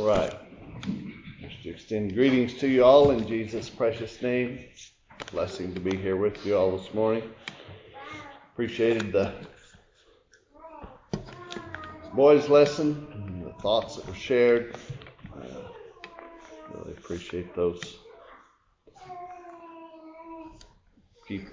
All right. Just to extend greetings to you all in Jesus' precious name. Blessing to be here with you all this morning. Appreciated the boys' lesson and the thoughts that were shared. Really appreciate those. Keep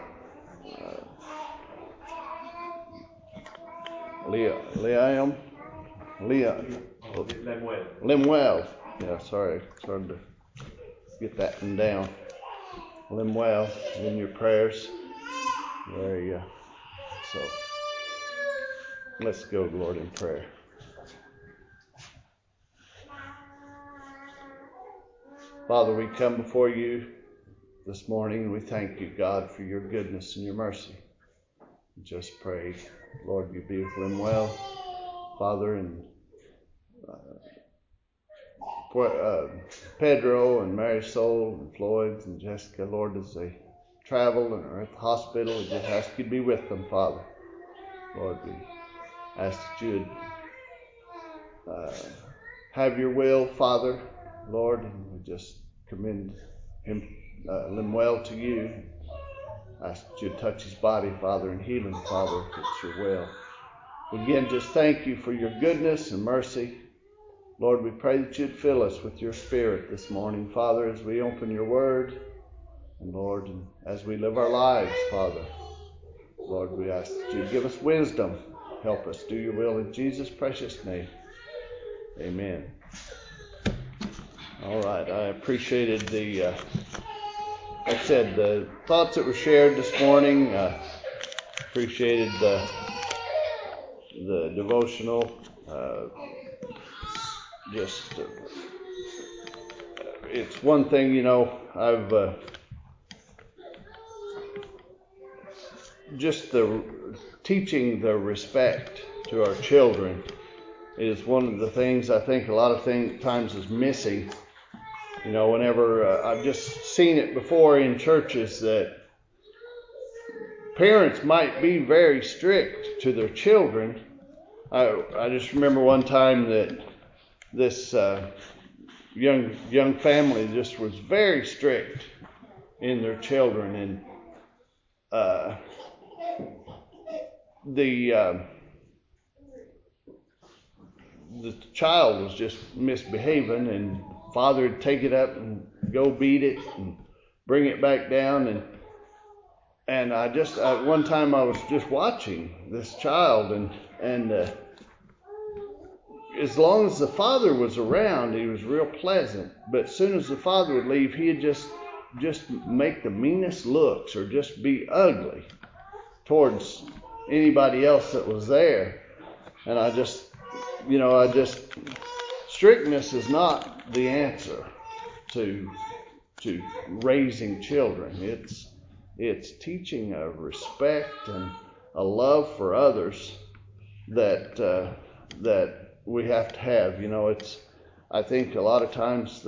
Lemuel. Yeah, sorry. Started to get that one down. Lemuel in your prayers. There you go. So let's go, Lord, in prayer. Father, we come before you this morning. We thank you, God, for your goodness and your mercy. Just pray, Lord, you be with Lemuel, Father, and Pedro and Marisol and Floyd and Jessica, Lord, as they travel and are at the hospital. We just ask you to be with them, Father. Lord, we ask that you would have your will, Father, Lord, and we just commend him, Lemuel, to you. Ask that you would touch his body, Father, and heal him, Father, if it's your will. Again, just thank you for your goodness and mercy. Lord, we pray that you'd fill us with your Spirit this morning, Father, as we open your word. And Lord, and as we live our lives, Father, Lord, we ask that you'd give us wisdom. Help us do your will in Jesus' precious name. Amen. All right, I appreciated the thoughts that were shared this morning. Appreciated the devotional. It's one thing, I've just the teaching the respect to our children is one of the things I think a lot of times is missing. Whenever I've just seen it before in churches that parents might be very strict to their children. I just remember one time that this young family just was very strict in their children, and the child was just misbehaving, and father would take it up and go beat it and bring it back down, and one time I was just watching this child, and as long as the father was around, he was real pleasant. But as soon as the father would leave, he'd just make the meanest looks or just be ugly towards anybody else that was there. And strictness is not the answer to raising children. It's teaching a respect and a love for others that we have to have. I think a lot of times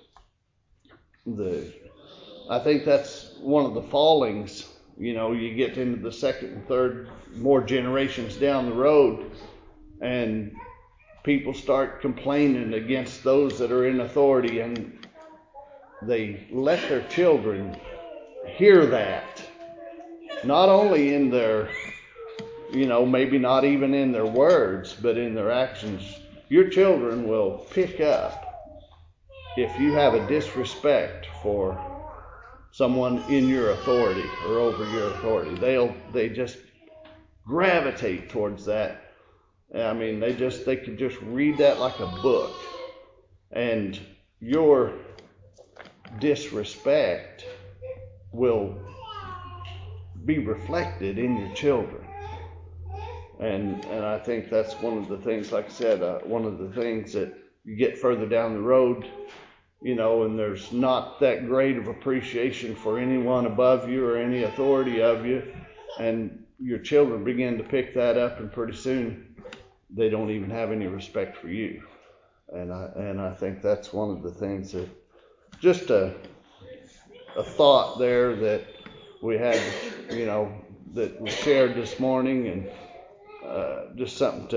I think that's one of the fallings. You get into the second and third, more generations down the road, and people start complaining against those that are in authority, and they let their children hear that, not only in their, maybe not even in their words, but in their actions. Your children will pick up if you have a disrespect for someone in your authority or over your authority. They just gravitate towards that. I mean, they could just read that like a book. And your disrespect will be reflected in your children. And I think that's one of the things, like I said, one of the things that you get further down the road, and there's not that great of appreciation for anyone above you or any authority of you, and your children begin to pick that up, and pretty soon they don't even have any respect for you. And I think that's one of the things that, just a thought there that we had, that was shared this morning, and just something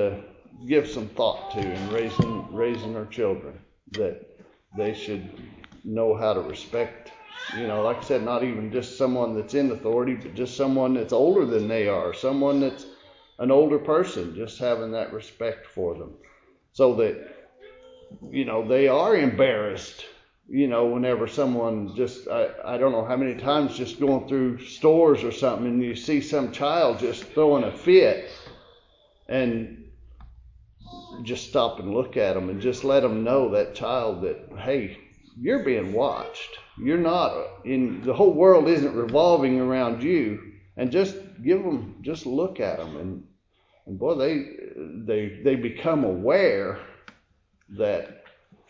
give some thought to in raising our children, that they should know how to respect, like I said, not even just someone that's in authority, but just someone that's older than they are, someone that's an older person, just having that respect for them, so that, they are embarrassed, whenever someone just, I don't know how many times just going through stores or something and you see some child just throwing a fit, and just stop and look at them and just let them know, that child, that, hey, you're being watched. You're not the whole world isn't revolving around you, and just just look at them, and boy, they become aware that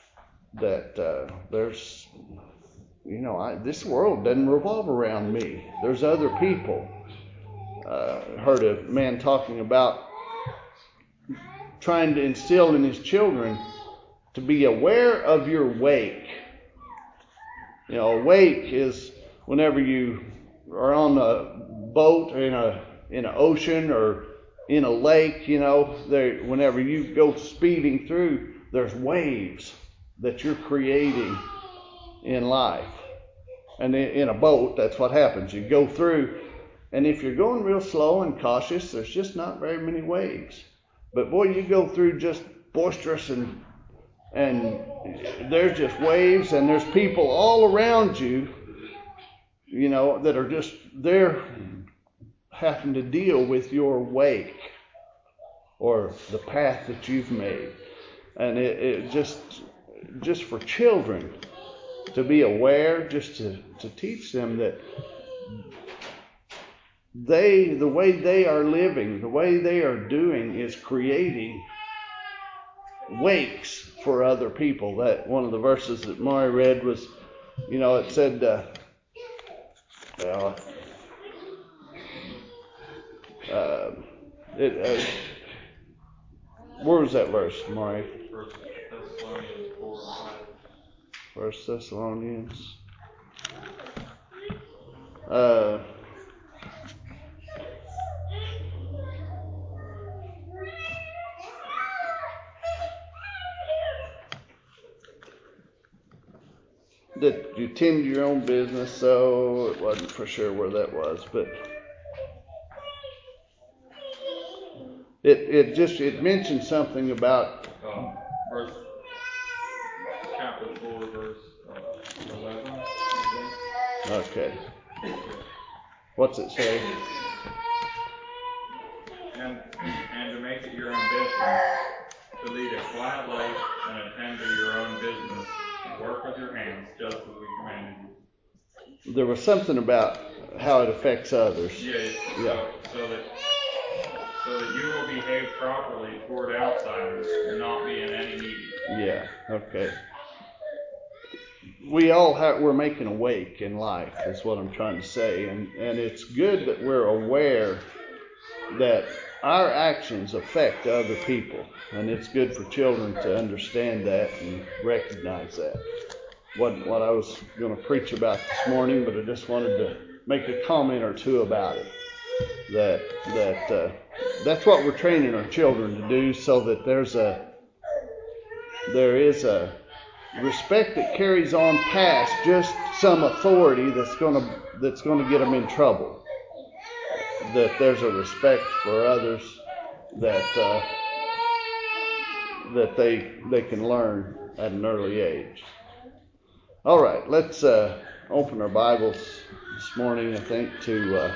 there's, this world doesn't revolve around me. There's other people. Heard a man talking about trying to instill in his children to be aware of your wake. A wake is whenever you are on a boat or in an ocean or in a lake, whenever you go speeding through, there's waves that you're creating in life. And in a boat, that's what happens. You go through, and if you're going real slow and cautious, there's just not very many waves. But boy, you go through just boisterous, and there's just waves, and there's people all around you, that are just there having to deal with your wake or the path that you've made. And it just for children to be aware, just to teach them that the way they are living, the way they are doing is creating wakes for other people. That one of the verses that Maury read was, it said, where was that verse, Maury? 1 Thessalonians. That you tend your own business, so it wasn't for sure where that was, but it mentioned something about chapter 4, verse 11. Okay. What's it say? And to make it your ambition to lead a quiet life and attend to your own business and work with your hands, just as we commanded you. There was something about how it affects others. Yeah. So that you will behave properly toward outsiders and not be in any need. Yeah. Okay. We all we're making a wake in life, is what I'm trying to say, and it's good that we're aware that our actions affect other people, and it's good for children to understand that and recognize that. What I was going to preach about this morning, but I just wanted to make a comment or two about it. That's what we're training our children to do, so that there is a respect that carries on past just some authority that's going to get them in trouble. That there's a respect for others that they can learn at an early age. All right, let's open our Bibles this morning, I think, to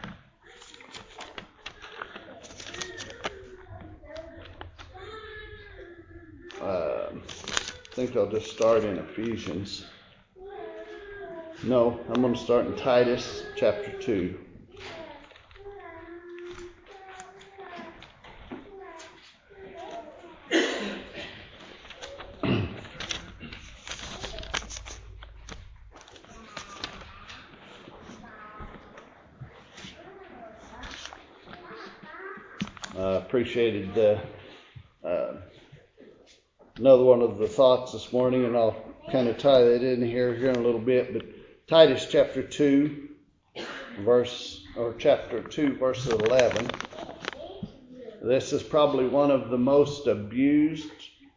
I think I'll just start in Ephesians. No, I'm going to start in Titus chapter 2. Appreciated another one of the thoughts this morning, and I'll kind of tie that in here in a little bit. But Titus chapter 2, chapter 2, verse 11. This is probably one of the most abused,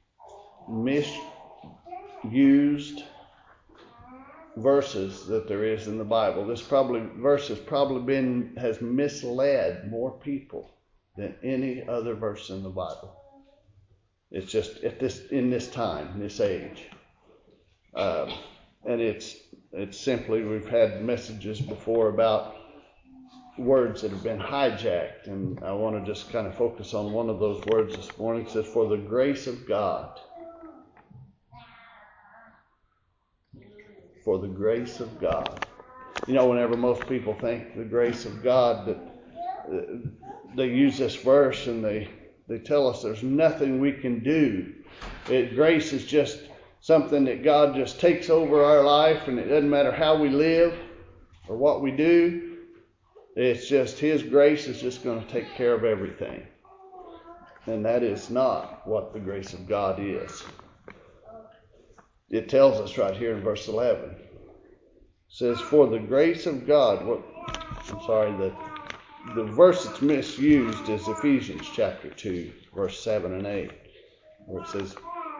misused verses that there is in the Bible. This verse has misled more people than any other verse in the Bible. It's just in this time, this age. And it's simply, we've had messages before about words that have been hijacked, and I want to just kind of focus on one of those words this morning. It says, for the grace of God. For the grace of God. You know, whenever most people think the grace of God, that they use this verse and they tell us there's nothing we can do. Grace is just something that God just takes over our life, and it doesn't matter how we live or what we do. It's just His grace is just going to take care of everything. And that is not what the grace of God is. It tells us right here in verse 11. It says, for the grace of God. The verse that's misused is Ephesians chapter 2, verse 7 and 8, where it says,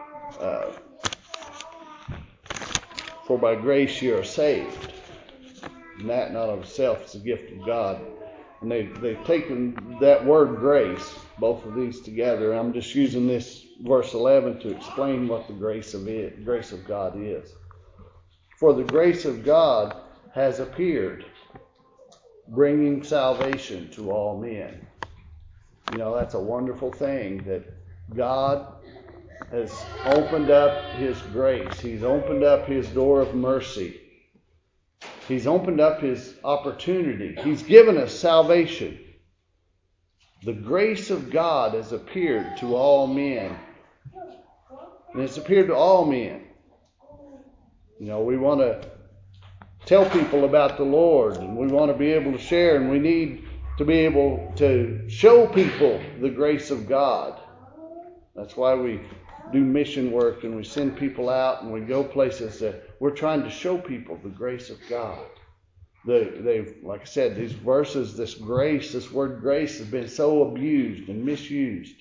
for by grace you are saved. And that not of itself is a gift of God. And they've taken that word grace, both of these together. I'm just using this verse 11 to explain what the grace of God is. For the grace of God has appeared, bringing salvation to all men. You know, that's a wonderful thing that God has opened up His grace. He's opened up His door of mercy. He's opened up His opportunity. He's given us salvation. The grace of God has appeared to all men. And it's appeared to all men. You know, we want to tell people about the Lord, and we want to be able to share, and we need to be able to show people the grace of God. That's why we do mission work, and we send people out, and we go places that we're trying to show people the grace of God. They've, like I said, these verses, this word grace has been so abused and misused.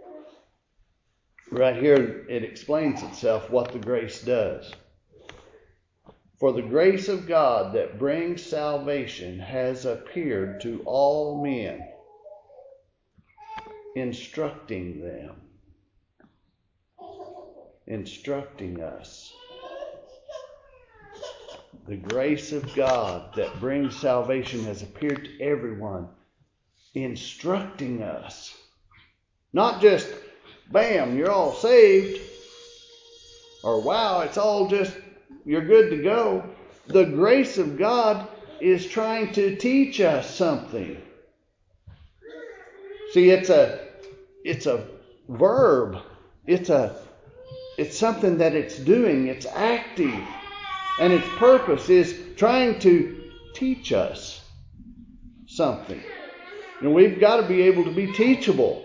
Right here, it explains itself what the grace does. For the grace of God that brings salvation has appeared to all men, instructing them, instructing us. The grace of God that brings salvation has appeared to everyone, instructing us. Not just, bam, you're all saved, or wow, it's all just, you're good to go. The grace of God is trying to teach us something. See, it's a verb. It's something that it's doing. It's active. And its purpose is trying to teach us something. And we've got to be able to be teachable.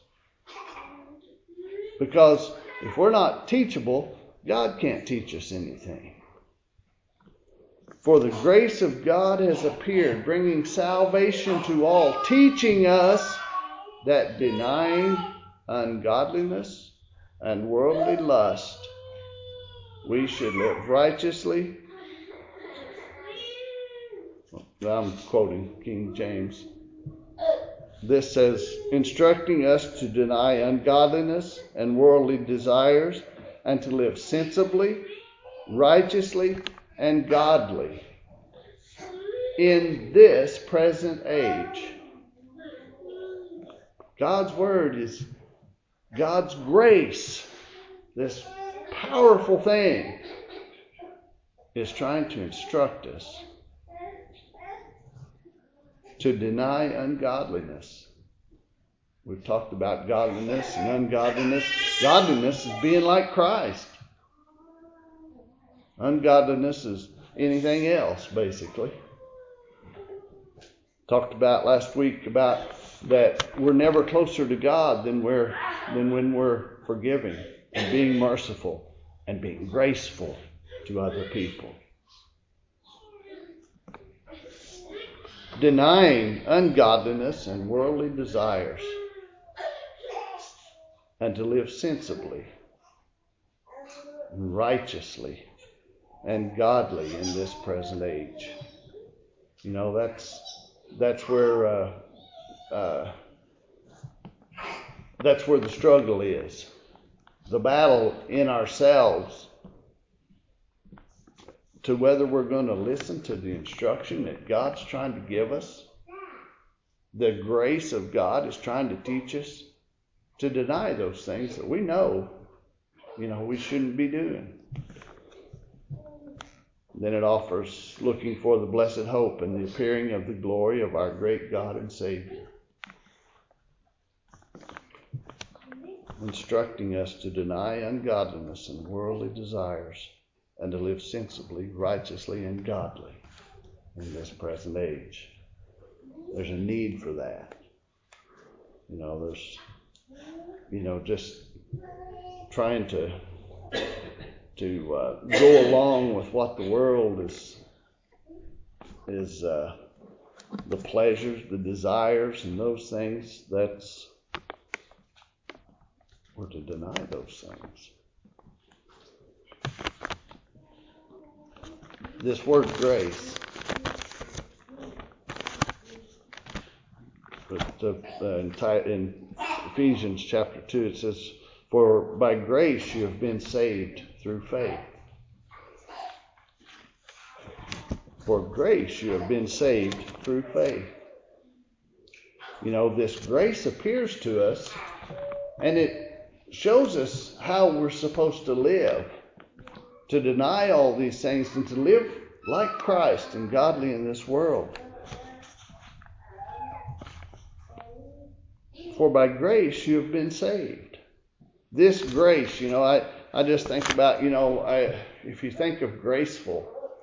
Because if we're not teachable, God can't teach us anything. For the grace of God has appeared, bringing salvation to all, teaching us that denying ungodliness and worldly lust, we should live righteously. I'm quoting King James. This says, instructing us to deny ungodliness and worldly desires, and to live sensibly, righteously, and godly in this present age. God's word is God's grace. This powerful thing is trying to instruct us to deny ungodliness. We've talked about godliness and ungodliness. Godliness is being like Christ. Ungodliness is anything else, basically. Talked about last week about that we're never closer to God than when we're forgiving and being merciful and being graceful to other people. Denying ungodliness and worldly desires. and to live sensibly, and righteously, and godly in this present age. You know, that's where the struggle is. The battle in ourselves to whether we're going to listen to the instruction that God's trying to give us. The grace of God is trying to teach us to deny those things that we know, we shouldn't be doing. Then it offers looking for the blessed hope and the appearing of the glory of our great God and Savior, instructing us to deny ungodliness and worldly desires and to live sensibly, righteously, and godly in this present age. There's a need for that. There's, just trying to go along with what the world is the pleasures, the desires, and those things. We're to deny those things. This word grace, in Ephesians chapter 2, it says, "For by grace you have been saved through faith." For grace you have been saved through faith. This grace appears to us, and it shows us how we're supposed to live, to deny all these things and to live like Christ and godly in this world. For by grace you have been saved. This grace, I just think about, if you think of graceful,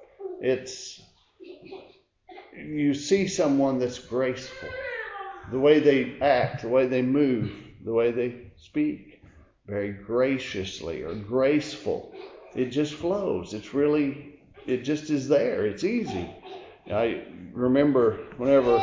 you see someone that's graceful. The way they act, the way they move, the way they speak. Very graciously or graceful. It just flows. It just is there. It's easy. I remember whenever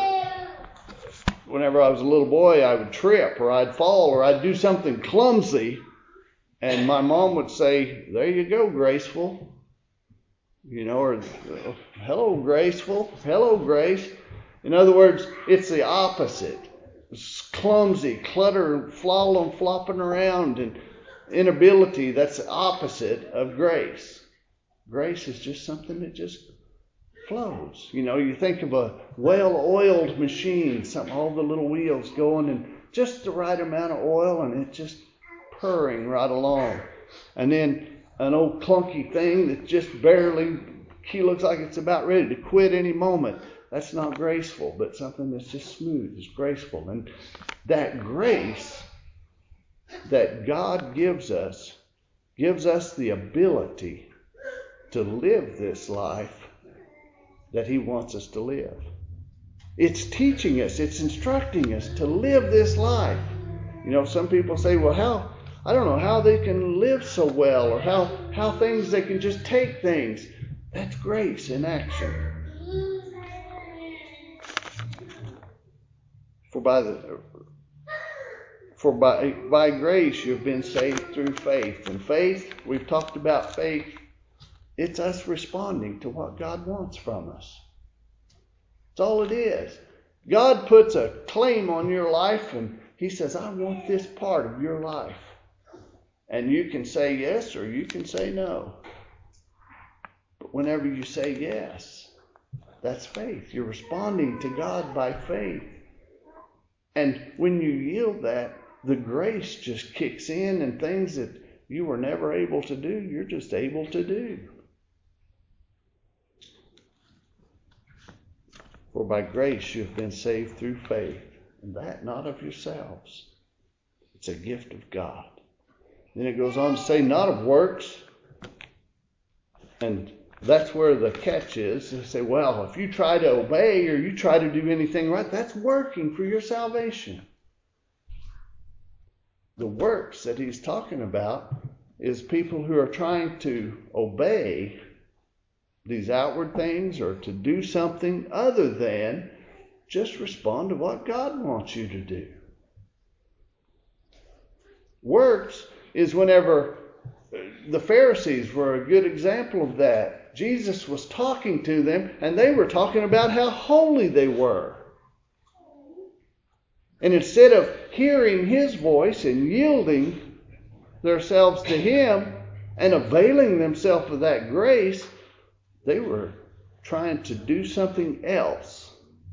I was a little boy, I would trip or I'd fall or I'd do something clumsy, and my mom would say, "There you go, graceful." Or, "Hello, graceful. Hello, Grace." In other words, it's the opposite. It's clumsy, clutter, flopping around, and inability. That's the opposite of grace. Grace is just something that just flows. You think of a well-oiled machine, all the little wheels going and just the right amount of oil, and it just purring right along. And then an old clunky thing that just barely looks like it's about ready to quit any moment. That's not graceful, but something that's just smooth is graceful. And that grace that God gives us the ability to live this life that He wants us to live. It's teaching us, it's instructing us to live this life. Some people say, well, I don't know how they can live so well, or how things they can just take things. That's grace in action. For by grace you've been saved through faith. And faith, we've talked about faith, it's us responding to what God wants from us. That's all it is. God puts a claim on your life and He says, "I want this part of your life." And you can say yes or you can say no. But whenever you say yes, that's faith. You're responding to God by faith. And when you yield that, the grace just kicks in, and things that you were never able to do, you're just able to do. For by grace you have been saved through faith, and that not of yourselves. It's a gift of God. Then it goes on to say, not of works. And that's where the catch is. They say, well, if you try to obey or you try to do anything right, that's working for your salvation. The works that he's talking about is people who are trying to obey these outward things or to do something other than just respond to what God wants you to do. Works is whenever the Pharisees were a good example of that. Jesus was talking to them, and they were talking about how holy they were. And instead of hearing his voice and yielding themselves to him and availing themselves of that grace, they were trying to do something else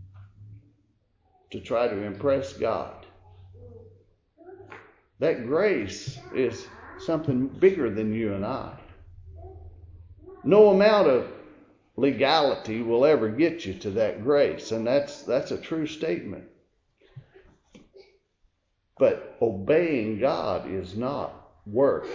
to try to impress God. That grace is something bigger than you and I. No amount of legality will ever get you to that grace, and that's a true statement. But obeying God is not works.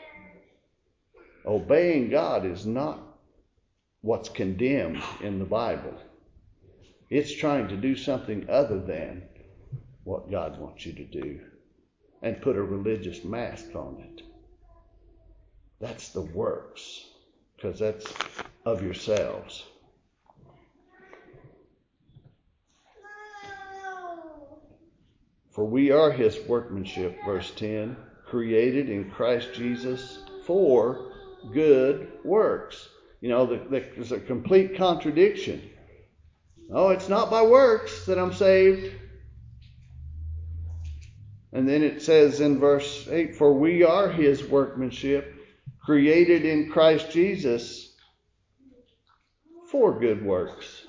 Obeying God is not what's condemned in the Bible. It's trying to do something other than what God wants you to do and put a religious mask on it. That's the works, because that's of yourselves. For we are his workmanship, verse 10, created in Christ Jesus for good works. You know, there's a complete contradiction. Oh, it's not by works that I'm saved. And then it says in verse 8, for we are his workmanship, created in Christ Jesus for good works,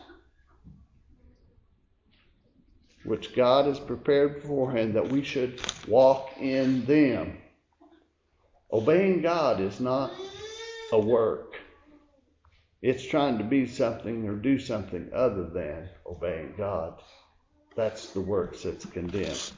which God has prepared beforehand that we should walk in them. Obeying God is not a work. It's trying to be something or do something other than obeying God. That's the works that's condemned.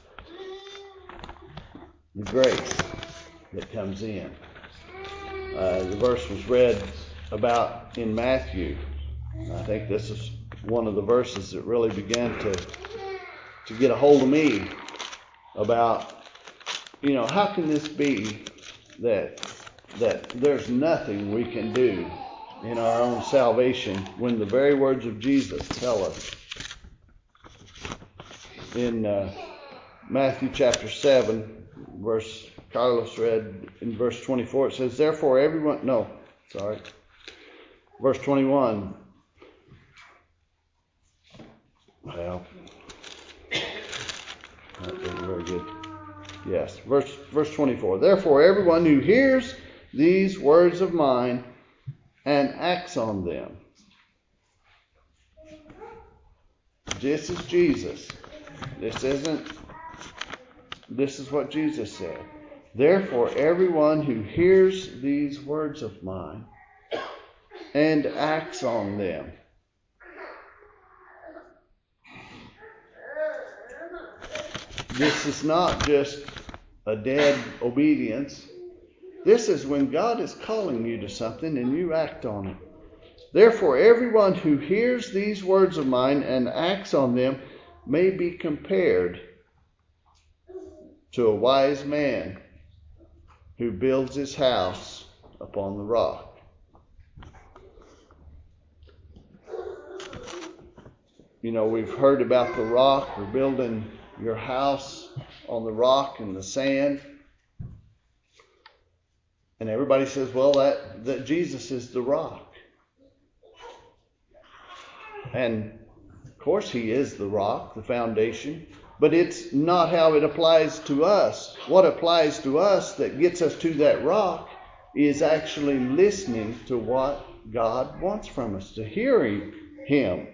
The grace that comes in. The verse was read about in Matthew. I think this is one of the verses that really began to get a hold of me about, you know, how can this be that there's nothing we can do in our own salvation when the very words of Jesus tell us in Matthew chapter 7, verse Carlos read in verse 24, it says, therefore everyone, verse 21. Well, that wasn't very good. Yes, verse 24. Therefore everyone who hears these words of mine and acts on them. This is Jesus. This is what Jesus said. Therefore, everyone who hears these words of mine and acts on them. This is not just a dead obedience. This is when God is calling you to something and you act on it. Therefore, everyone who hears these words of mine and acts on them may be compared to a wise man who builds his house upon the rock. You know, we've heard about the rock. We're building your house on the rock and the sand. And everybody says, well, that Jesus is the rock. And of course he is the rock, the foundation. But it's not how it applies to us. What applies to us that gets us to that rock is actually listening to what God wants from us, to hearing him.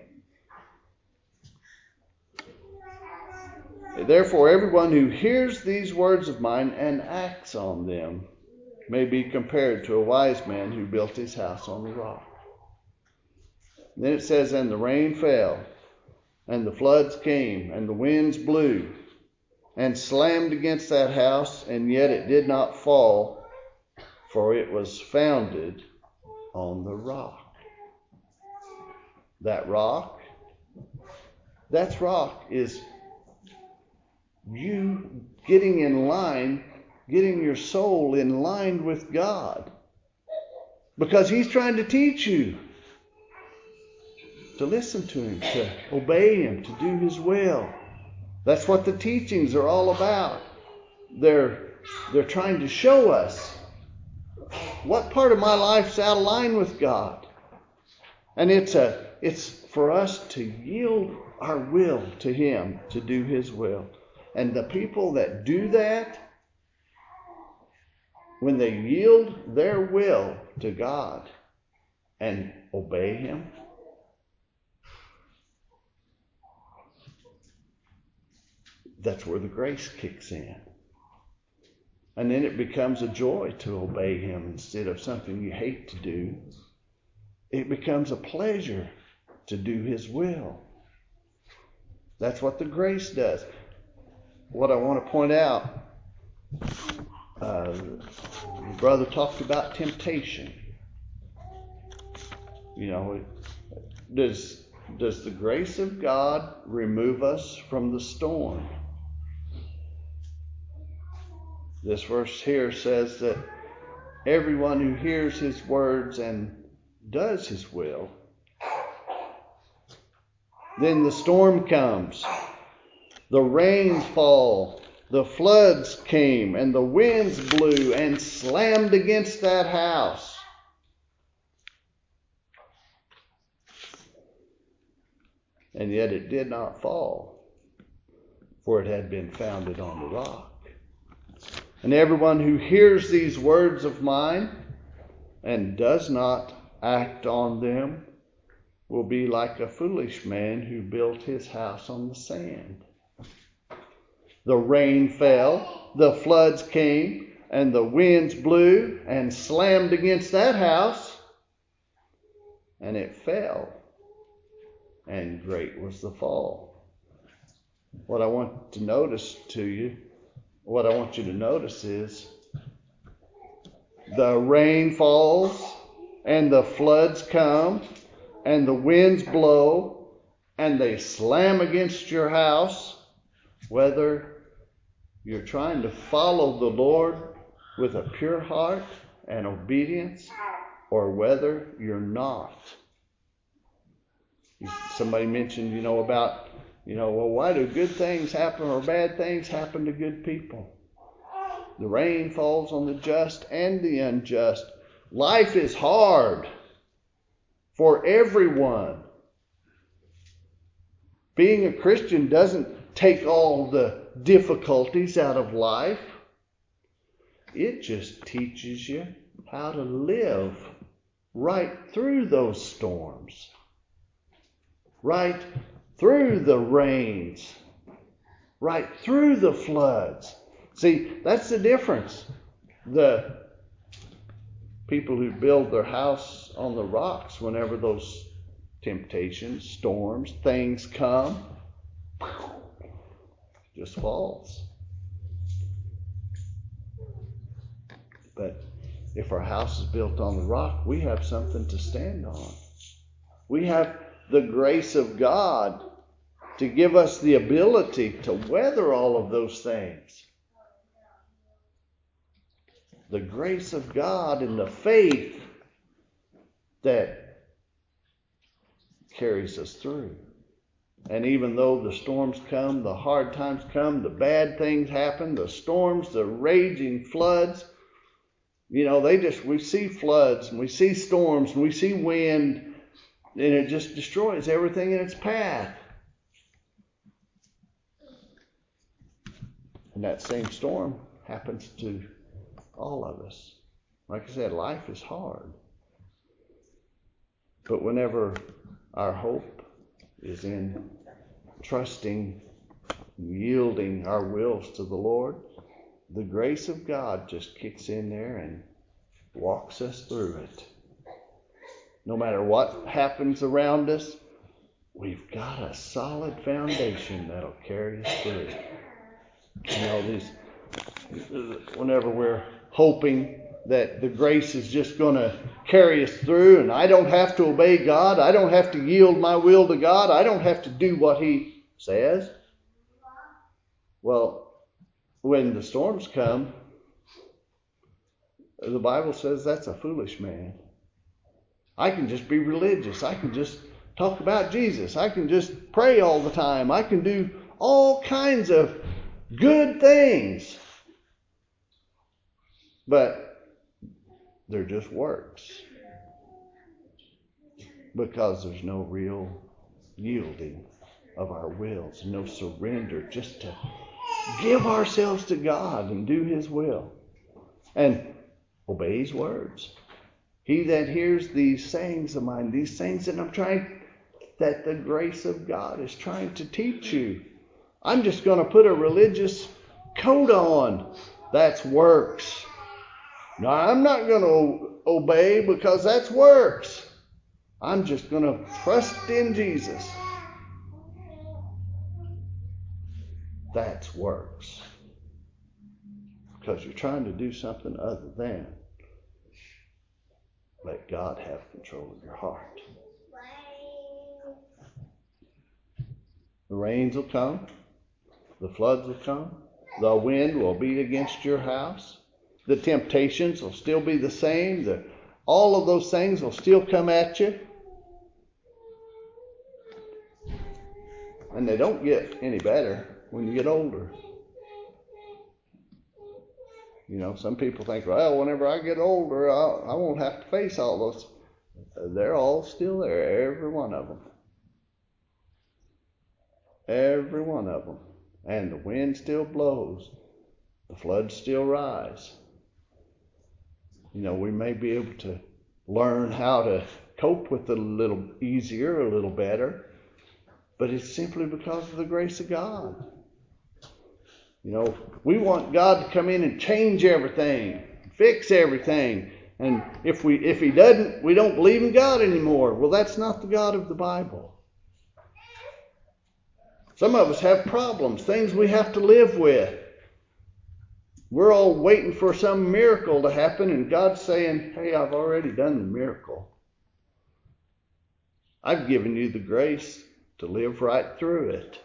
Therefore, everyone who hears these words of mine and acts on them may be compared to a wise man who built his house on the rock. And then it says, and the rain fell, and the floods came, and the winds blew, and slammed against that house, and yet it did not fall, for it was founded on the rock. That rock is you getting in line, getting your soul in line with God. Because he's trying to teach you to listen to him, to obey him, to do his will. That's what the teachings are all about. They're They're trying to show us what part of my life's out of line with God. And it's for us to yield our will to Him, to do His will. And the people that do that, when they yield their will to God and obey Him, that's where the grace kicks in. And then it becomes a joy to obey Him instead of something you hate to do. It becomes a pleasure to do His will. That's what the grace does. What I want to point out, the brother talked about temptation. You know, does the grace of God remove us from the storm? This verse here says that everyone who hears His words and does His will, then the storm comes, the rains fall, the floods came, and the winds blew and slammed against that house. And yet it did not fall, for it had been founded on the rock. And everyone who hears these words of mine and does not act on them will be like a foolish man who built his house on the sand. The rain fell, the floods came, and the winds blew and slammed against that house, and it fell, and great was the fall. What I want you to notice is the rain falls, and the floods come, and the winds blow, and they slam against your house, whether you're trying to follow the Lord with a pure heart and obedience, or whether you're not. Somebody mentioned, about, well, why do good things happen or bad things happen to good people? The rain falls on the just and the unjust. Life is hard for everyone. Being a Christian doesn't take all the difficulties out of life. It just teaches you how to live right through those storms, right through the rains, right through the floods. See, that's the difference. The people who build their house on the rocks, whenever those temptations, storms, things come, just falls. But if our house is built on the rock, we have something to stand on. We have the grace of God to give us the ability to weather all of those things. The grace of God and the faith that carries us through. And even though the storms come, the hard times come, the bad things happen, the storms, the raging floods, we see floods and we see storms and we see wind, and it just destroys everything in its path. And that same storm happens to all of us. Like I said, life is hard. But whenever our hope is in trusting, yielding our wills to the Lord, the grace of God just kicks in there and walks us through it. No matter what happens around us, we've got a solid foundation that'll carry us through. Whenever we're hoping that the grace is just going to carry us through and I don't have to obey God, I don't have to yield my will to God, I don't have to do what He says. Well, when the storms come, the Bible says that's a foolish man. I can just be religious. I can just talk about Jesus. I can just pray all the time. I can do all kinds of good things. But they're just works. Because there's no real yielding of our wills, no surrender, just to give ourselves to God and do His will and obey His words. He that hears these sayings of mine, these things that I'm trying, that the grace of God is trying to teach you. I'm just going to put a religious coat on. That's works. No, I'm not going to obey because that's works. I'm just going to trust in Jesus. That's works. Because you're trying to do something other than let God have control of your heart. The rains will come. The floods will come. The wind will beat against your house. The temptations will still be the same. All of those things will still come at you. And they don't get any better when you get older. You know, some people think, well, whenever I get older, I won't have to face all those. They're all still there, every one of them. Every one of them. And the wind still blows. The floods still rise. You know, we may be able to learn how to cope with it a little easier, a little better. But it's simply because of the grace of God. You know, we want God to come in and change everything, fix everything. And if He doesn't, we don't believe in God anymore. Well, that's not the God of the Bible. Some of us have problems, things we have to live with. We're all waiting for some miracle to happen, and God's saying, hey, I've already done the miracle. I've given you the grace to live right through it.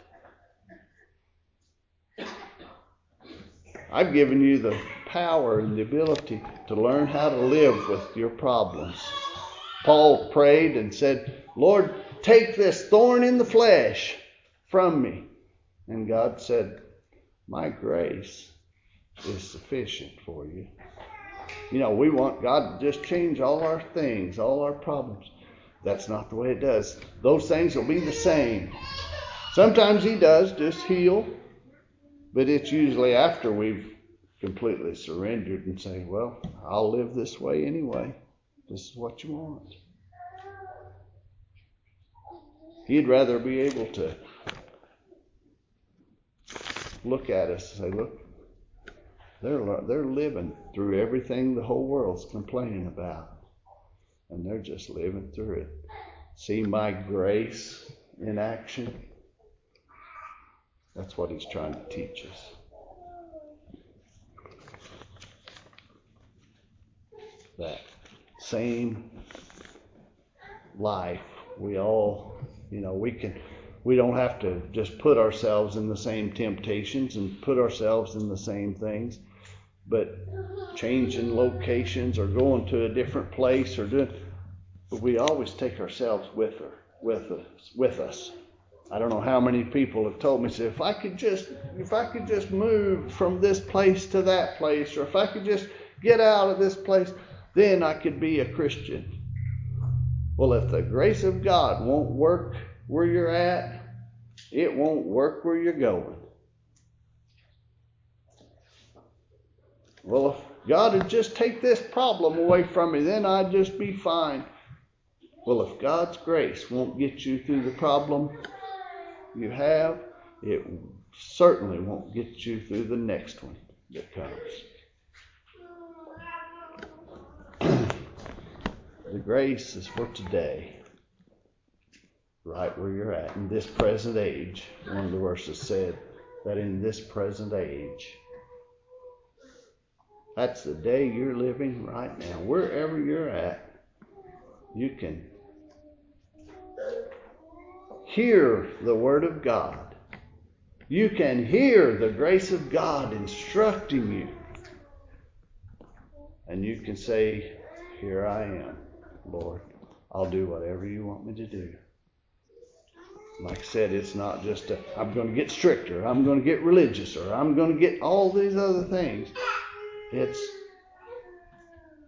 I've given you the power and the ability to learn how to live with your problems. Paul prayed and said, Lord, take this thorn in the flesh from me. And God said, my grace is sufficient for you. You know, we want God to just change all our things, all our problems. That's not the way it does. Those things will be the same. Sometimes He does just heal, but it's usually after we've completely surrendered and say, well, I'll live this way anyway. This is what you want. He'd rather be able to look at us and say, look, they're living through everything the whole world's complaining about. And they're just living through it. See my grace in action? That's what He's trying to teach us. That same life, we all, you know, we don't have to just put ourselves in the same temptations and put ourselves in the same things, but changing locations or going to a different place or but we always take ourselves with us. I don't know how many people have told me, say, if I could just move from this place to that place, or if I could just get out of this place, then I could be a Christian. Well, if the grace of God won't work where you're at, it won't work where you're going. Well, if God would just take this problem away from me, then I'd just be fine. Well, if God's grace won't get you through the problem you have, it certainly won't get you through the next one that comes. The grace is for today, right where you're at, in this present age. One of the verses said that in this present age, that's the day you're living right now. Wherever you're at, you can hear the Word of God. You can hear the grace of God instructing you. And you can say, here I am, Lord. I'll do whatever you want me to do. Like I said, it's not just I'm going to get stricter, I'm going to get religious, or I'm going to get all these other things. It's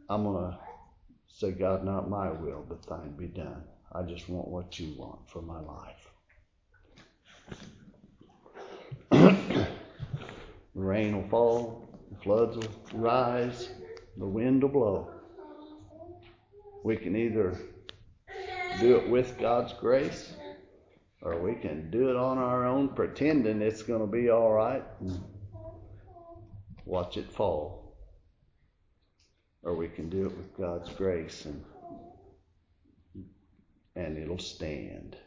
I'm going to say, God, not my will, but thine be done. I just want what you want for my life. The rain will fall, the floods will rise, the wind will blow. We can either do it with God's grace, or we can do it on our own, pretending it's going to be all right, and watch it fall. Or we can do it with God's grace, and it'll stand.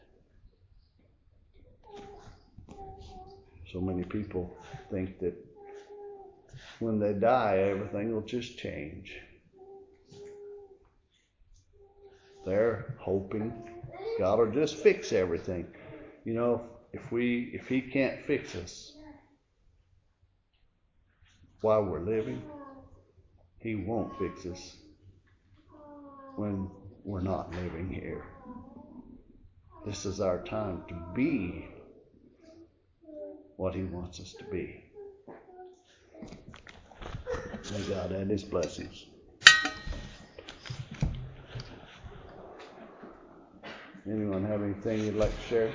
So many people think that when they die, everything will just change. They're hoping God will just fix everything. You know, if He can't fix us while we're living, He won't fix us when we're not living here. This is our time to be what He wants us to be. May God add His blessings. Anyone have anything you'd like to share?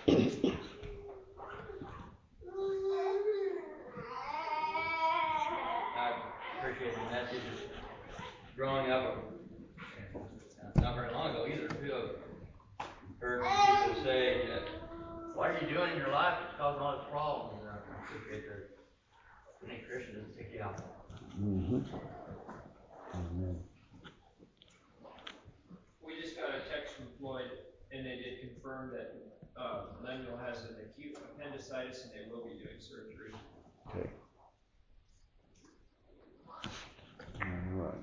I appreciate the message. Growing up, not very long ago either, too, I've heard people say that, what are you doing in your life that's causing all these problems? And I appreciate that many Christians take you out. Mm-hmm. Amen. We just got a text from Floyd, and they did confirm that Lemuel has an acute appendicitis, and they will be doing surgery. Okay. All right.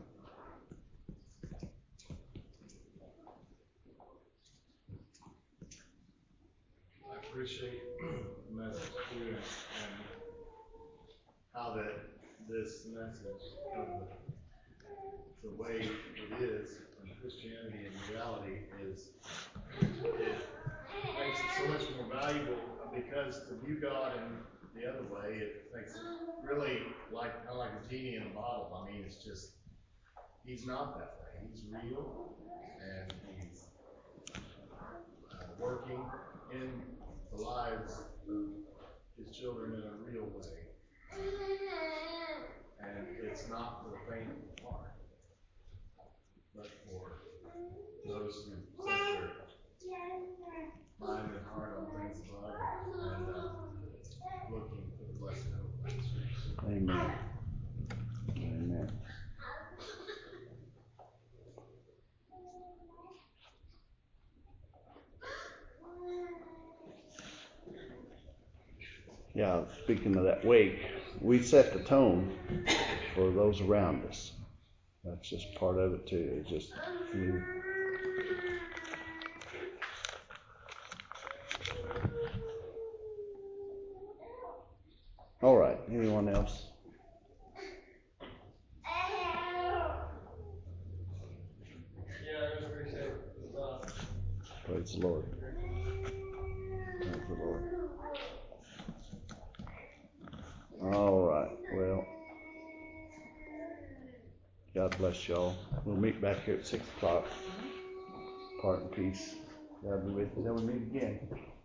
I appreciate the message too, and how that this message of the way it is in Christianity and reality is, it makes it so much more valuable, because to view God in the other way, it makes it really kind of like a genie in a bottle. I mean, it's just, He's not that way. He's real, and He's working in the lives of His children in a real way. And it's not for the faint of heart, but for those who set their mind and heart on things above, and looking for the blessed hope of the Scriptures. Amen. Amen. Yeah, speaking of that wake, we set the tone for those around us. That's just part of it too. It's just all right. Anyone else? Yeah, I just appreciate the Praise the Lord. Praise the Lord. All right. Well, God bless y'all. We'll meet back here at 6 o'clock. Part in peace. God be with you. Then we meet again.